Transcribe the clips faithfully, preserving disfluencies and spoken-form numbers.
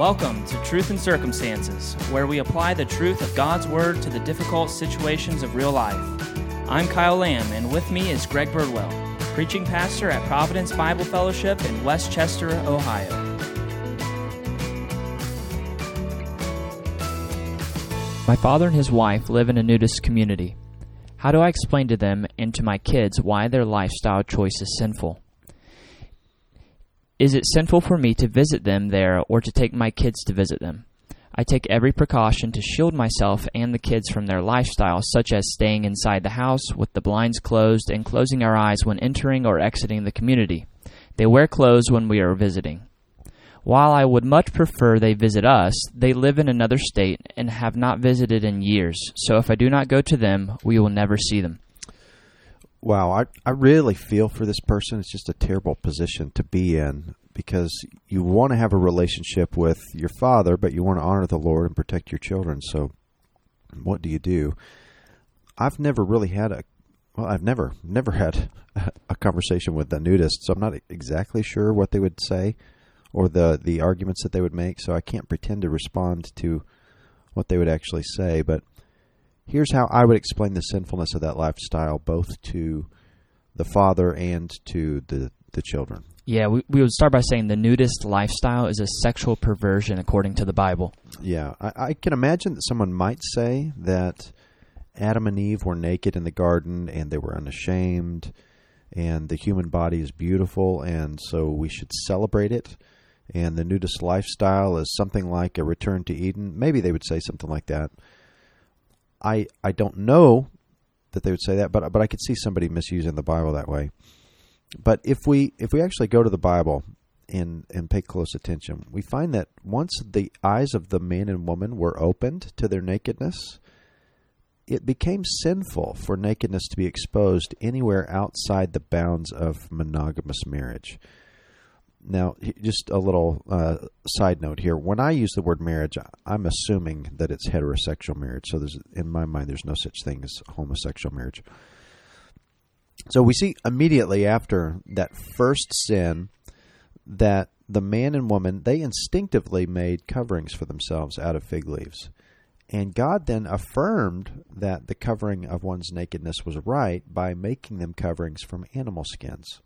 Welcome to Truth and Circumstances, where we apply the truth of God's Word to the difficult situations of real life. I'm Kyle Lamb, and with me is Greg Birdwell, preaching pastor at Providence Bible Fellowship in Westchester, Ohio. My father and his wife live in a nudist community. How do I explain to them and to my kids why their lifestyle choice is sinful? Is it sinful for me to visit them there or to take my kids to visit them? I take every precaution to shield myself and the kids from their lifestyle, such as staying inside the house with the blinds closed and closing our eyes when entering or exiting the community. They wear clothes when we are visiting. While I would much prefer they visit us, they live in another state and have not visited in years, so if I do not go to them, we will never see them. Wow, I, I really feel for this person. It's just a terrible position to be in because you want to have a relationship with your father, but you want to honor the Lord and protect your children. So what do you do? I've never really had a, well, I've never, never had a conversation with the nudist, so I'm not exactly sure what they would say or the, the arguments that they would make, so I can't pretend to respond to what they would actually say, but here's how I would explain the sinfulness of that lifestyle, both to the father and to the, the children. Yeah, we, we would start by saying the nudist lifestyle is a sexual perversion according to the Bible. Yeah, I, I can imagine that someone might say that Adam and Eve were naked in the garden and they were unashamed and the human body is beautiful and so we should celebrate it. And the nudist lifestyle is something like a return to Eden. Maybe they would say something like that. I I don't know that they would say that, but but I could see somebody misusing the Bible that way. But if we if we actually go to the Bible and and pay close attention, we find that once the eyes of the man and woman were opened to their nakedness, it became sinful for nakedness to be exposed anywhere outside the bounds of monogamous marriage. Now, just a little uh, side note here. When I use the word marriage, I'm assuming that it's heterosexual marriage. So there's, in my mind, there's no such thing as homosexual marriage. So we see immediately after that first sin that the man and woman, they instinctively made coverings for themselves out of fig leaves. And God then affirmed that the covering of one's nakedness was right by making them coverings from animal skins.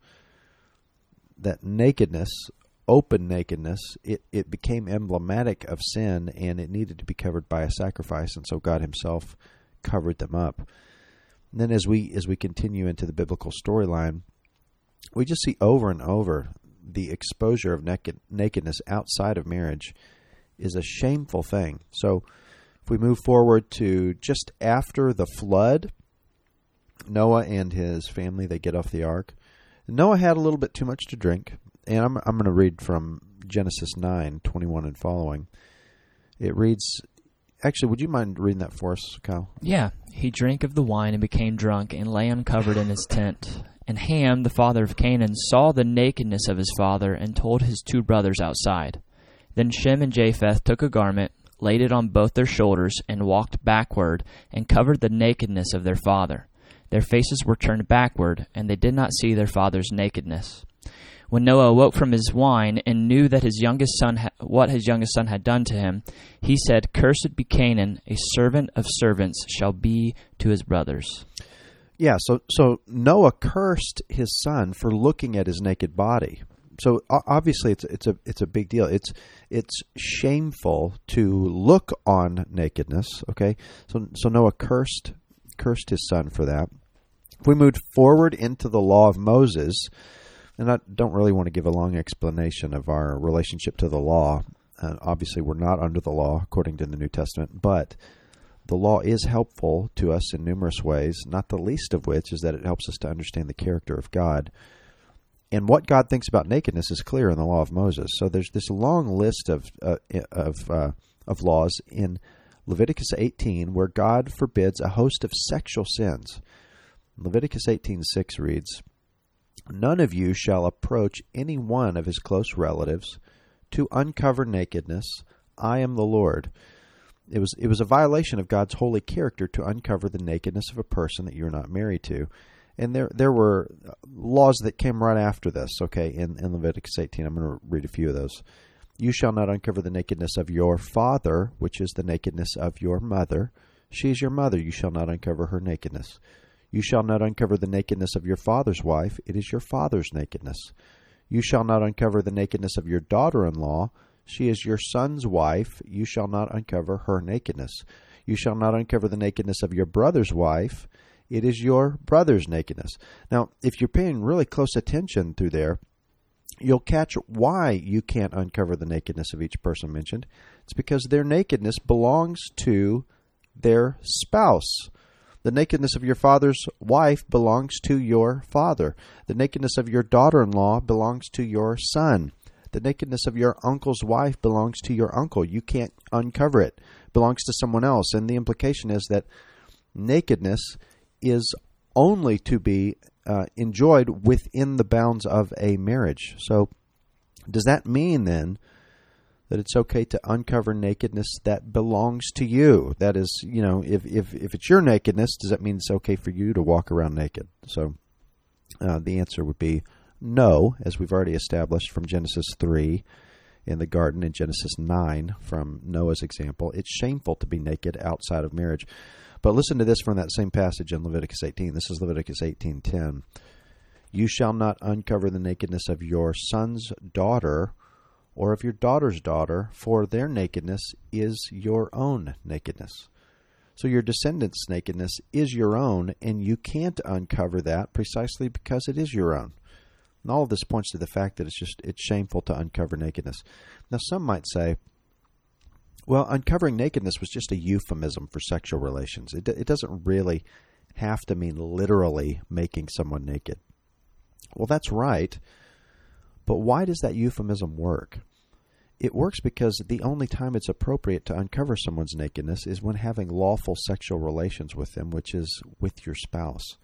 That nakedness, open nakedness, it, it became emblematic of sin and it needed to be covered by a sacrifice, and so God himself covered them up. And then as we as we continue into the biblical storyline, we just see over and over the exposure of naked, nakedness outside of marriage is a shameful thing. So if we move forward to just after the flood, Noah and his family, they get off the ark. Noah had a little bit too much to drink, and I'm I'm going to read from Genesis nine, twenty-one and following. It reads, actually, would you mind reading that for us, Kyle? Yeah. He drank of the wine and became drunk and lay uncovered in his tent. And Ham, the father of Canaan, saw the nakedness of his father and told his two brothers outside. Then Shem and Japheth took a garment, laid it on both their shoulders, and walked backward and covered the nakedness of their father. Their faces were turned backward, and they did not see their father's nakedness. When Noah awoke from his wine and knew that his youngest son ha- what his youngest son had done to him, he said, "Cursed be Canaan, a servant of servants shall be to his brothers." Yeah, so so Noah cursed his son for looking at his naked body. So obviously, it's it's a it's a big deal. It's it's shameful to look on nakedness. Okay, so so Noah cursed. cursed his son for that. If we moved forward into the law of Moses, and I don't really want to give a long explanation of our relationship to the law. Uh, obviously, we're not under the law according to the New Testament, but the law is helpful to us in numerous ways, not the least of which is that it helps us to understand the character of God. And what God thinks about nakedness is clear in the law of Moses. So there's this long list of uh, of uh, of laws in Leviticus eighteen, where God forbids a host of sexual sins. Leviticus eighteen six reads, "None of you shall approach any one of his close relatives to uncover nakedness. I am the Lord." It was it was a violation of God's holy character to uncover the nakedness of a person that you're not married to. And there there were laws that came right after this, okay, in, in Leviticus eighteen. I'm going to read a few of those. You shall not uncover the nakedness of your father, which is the nakedness of your mother. She is your mother. You shall not uncover her nakedness. You shall not uncover the nakedness of your father's wife. It is your father's nakedness. You shall not uncover the nakedness of your daughter-in-law. She is your son's wife. You shall not uncover her nakedness. You shall not uncover the nakedness of your brother's wife. It is your brother's nakedness. Now, if you're paying really close attention through there, you'll catch why you can't uncover the nakedness of each person mentioned. It's because their nakedness belongs to their spouse. The nakedness of your father's wife belongs to your father. The nakedness of your daughter-in-law belongs to your son. The nakedness of your uncle's wife belongs to your uncle. You can't uncover it. It belongs to someone else. And the implication is that nakedness is only to be uh, enjoyed within the bounds of a marriage. So does that mean then that it's okay to uncover nakedness that belongs to you? That is, you know, if if, if it's your nakedness, does that mean it's okay for you to walk around naked? So uh, the answer would be no, as we've already established from Genesis three in the garden and Genesis nine from Noah's example. It's shameful to be naked outside of marriage. But listen to this from that same passage in Leviticus eighteen. This is Leviticus eighteen ten. You shall not uncover the nakedness of your son's daughter or of your daughter's daughter, for their nakedness is your own nakedness. So your descendants' nakedness is your own, and you can't uncover that precisely because it is your own. And all of this points to the fact that it's just it's shameful to uncover nakedness. Now, some might say, well, uncovering nakedness was just a euphemism for sexual relations. It, it doesn't really have to mean literally making someone naked. Well, that's right. But why does that euphemism work? It works because the only time it's appropriate to uncover someone's nakedness is when having lawful sexual relations with them, which is with your spouse.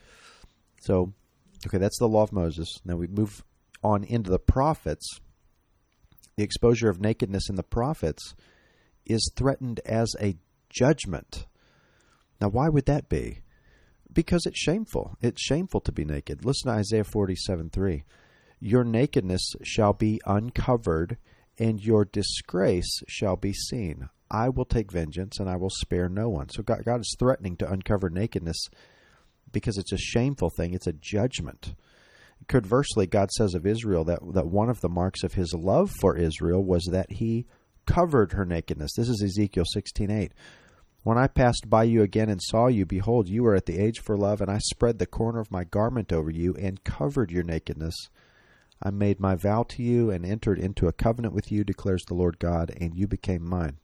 So, okay, that's the law of Moses. Now we move on into the prophets. The exposure of nakedness in the prophets is threatened as a judgment. Now, why would that be? Because it's shameful. It's shameful to be naked. Listen to Isaiah forty-seven three. Your nakedness shall be uncovered, and your disgrace shall be seen. I will take vengeance, and I will spare no one. So God, God is threatening to uncover nakedness because it's a shameful thing. It's a judgment. Conversely, God says of Israel that, that one of the marks of his love for Israel was that he covered her nakedness. This is Ezekiel sixteen eight. When I passed by you again and saw you, behold, you were at the age for love, and I spread the corner of my garment over you and covered your nakedness. I made my vow to you and entered into a covenant with you, declares the Lord God, and you became mine.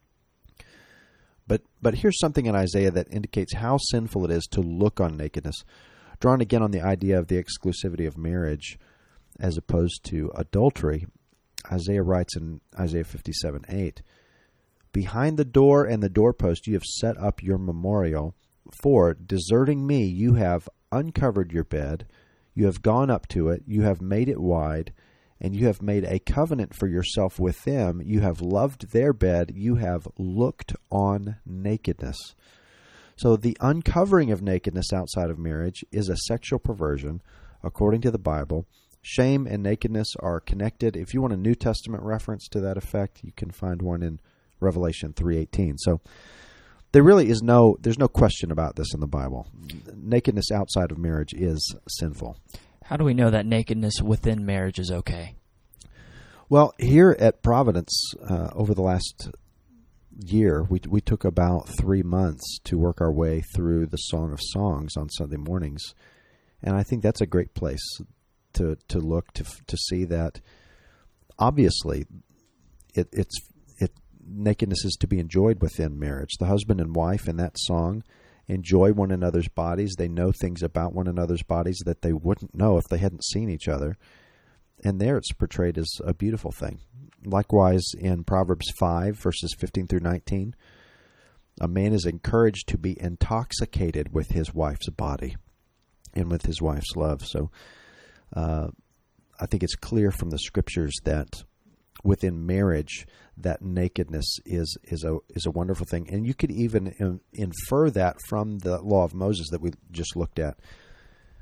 But but here's something in Isaiah that indicates how sinful it is to look on nakedness. Drawn again on the idea of the exclusivity of marriage as opposed to adultery, Isaiah writes in Isaiah fifty-seven eight, behind the door and the doorpost you have set up your memorial, for deserting me you have uncovered your bed, you have gone up to it, you have made it wide, and you have made a covenant for yourself with them. You have loved their bed, you have looked on nakedness. So the uncovering of nakedness outside of marriage is a sexual perversion, according to the Bible. Shame and nakedness are connected. If you want a New Testament reference to that effect, you can find one in Revelation three eighteen. So there really is no, there's no question about this in the Bible. Nakedness outside of marriage is sinful. How do we know that nakedness within marriage is okay? Well, here at Providence, uh, over the last year, we we took about three months to work our way through the Song of Songs on Sunday mornings, and I think that's a great place to to look to to see that. Obviously, it, it's it nakedness is to be enjoyed within marriage. The husband and wife in that song enjoy one another's bodies. They know things about one another's bodies that they wouldn't know if they hadn't seen each other. And there it's portrayed as a beautiful thing. Likewise, in Proverbs five, verses fifteen through nineteen, a man is encouraged to be intoxicated with his wife's body and with his wife's love. So uh, I think it's clear from the Scriptures that within marriage, that nakedness is is a is a wonderful thing. And you could even in, infer that from the law of Moses that we just looked at.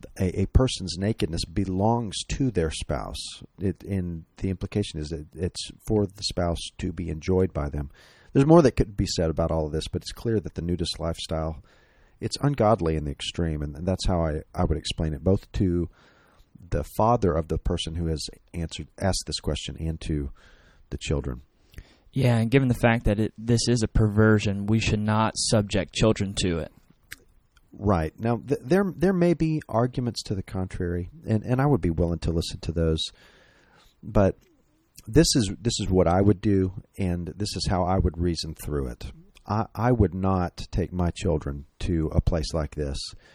a, a person's nakedness belongs to their spouse. It, and the implication is that it's for the spouse to be enjoyed by them. There's more that could be said about all of this, but it's clear that the nudist lifestyle, it's ungodly in the extreme, and that's how I, I would explain it, both to the father of the person who has answered asked this question and to the children. Yeah, and given the fact that it, this is a perversion, we should not subject children to it. Right. Now, th- there there may be arguments to the contrary, and, and I would be willing to listen to those, but this is this is what I would do, and this is how I would reason through it. I, I would not take my children to a place like this,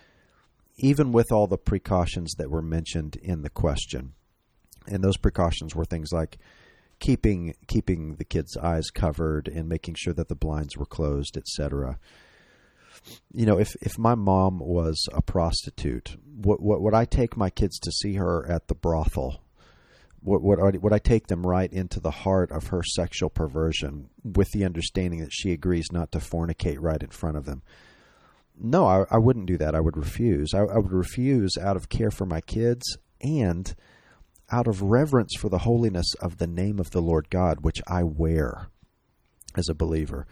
even with all the precautions that were mentioned in the question. And those precautions were things like keeping keeping the kids' eyes covered and making sure that the blinds were closed, et cetera. You know, if, if my mom was a prostitute, what, what, would I take my kids to see her at the brothel? Would, would, would I take them right into the heart of her sexual perversion with the understanding that she agrees not to fornicate right in front of them? No, I, I wouldn't do that. I would refuse. I, I would refuse out of care for my kids and out of reverence for the holiness of the name of the Lord God, which I wear as a believer.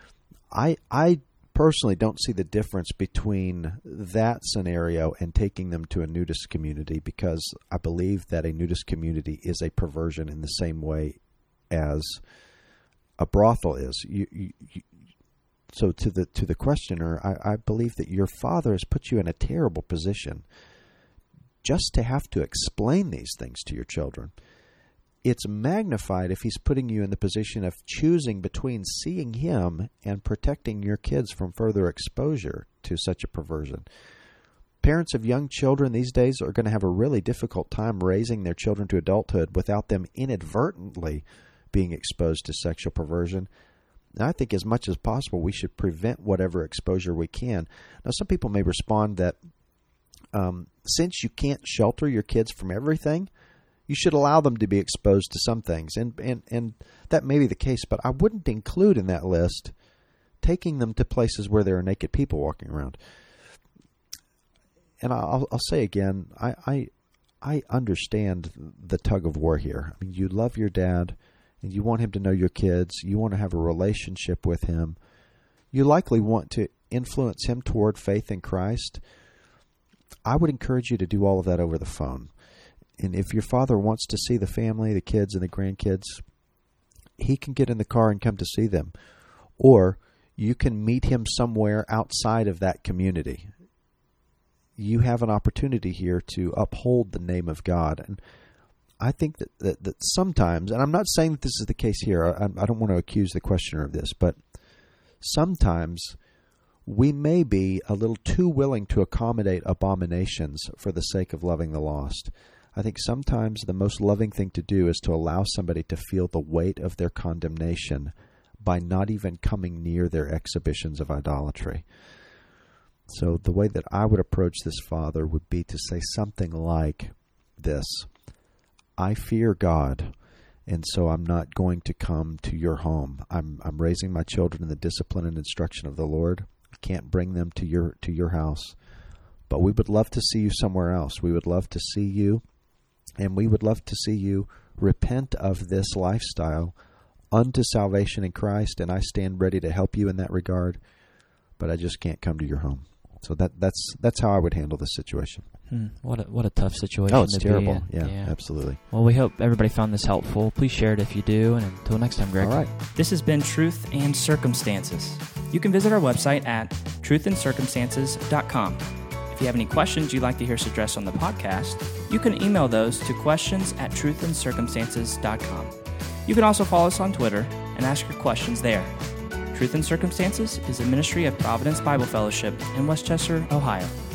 I I personally don't see the difference between that scenario and taking them to a nudist community, because I believe that a nudist community is a perversion in the same way as a brothel is. You, you, you, so to the to the questioner, I, I believe that your father has put you in a terrible position just to have to explain these things to your children. It's magnified if he's putting you in the position of choosing between seeing him and protecting your kids from further exposure to such a perversion. Parents of young children these days are going to have a really difficult time raising their children to adulthood without them inadvertently being exposed to sexual perversion. And I think as much as possible, we should prevent whatever exposure we can. Now, some people may respond that um, since you can't shelter your kids from everything, you should allow them to be exposed to some things. And, and, and that may be the case, but I wouldn't include in that list taking them to places where there are naked people walking around. And I'll, I'll say again, I, I I understand the tug of war here. I mean, you love your dad, and you want him to know your kids. You want to have a relationship with him. You likely want to influence him toward faith in Christ. I would encourage you to do all of that over the phone. And if your father wants to see the family, the kids and the grandkids, he can get in the car and come to see them. Or you can meet him somewhere outside of that community. You have an opportunity here to uphold the name of God. And I think that, that, that sometimes, and I'm not saying that this is the case here, I, I don't want to accuse the questioner of this, but sometimes we may be a little too willing to accommodate abominations for the sake of loving the lost. I think sometimes the most loving thing to do is to allow somebody to feel the weight of their condemnation by not even coming near their exhibitions of idolatry. So the way that I would approach this father would be to say something like this: I fear God, and so I'm not going to come to your home. I'm I'm raising my children in the discipline and instruction of the Lord. I can't bring them to your to your house, but we would love to see you somewhere else. We would love to see you, and we would love to see you repent of this lifestyle unto salvation in Christ, and I stand ready to help you in that regard, but I just can't come to your home. So that that's that's how I would handle this situation. Hmm, what a, what a tough situation. Oh, it's to terrible. Be in. Yeah, yeah, absolutely. Well, we hope everybody found this helpful. Please share it if you do, and until next time, Greg. All right. This has been Truth and Circumstances. You can visit our website at truth and circumstances dot com. If you have any questions you'd like to hear us address on the podcast, you can email those to questions at truth and circumstances dot com. You can also follow us on Twitter and ask your questions there. Truth and Circumstances is a ministry of Providence Bible Fellowship in Westchester, Ohio.